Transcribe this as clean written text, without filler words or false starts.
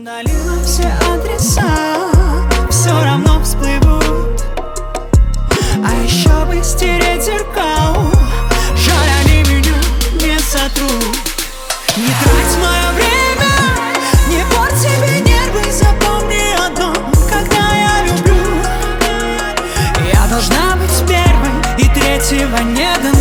Удалила все адреса, все равно всплывут. А еще бы стереть зеркал, жаль, они меня не сотрут. Не трать мое время, не порт себе нервы. Запомни одно, когда я люблю, я должна быть первой, и третьего не дано.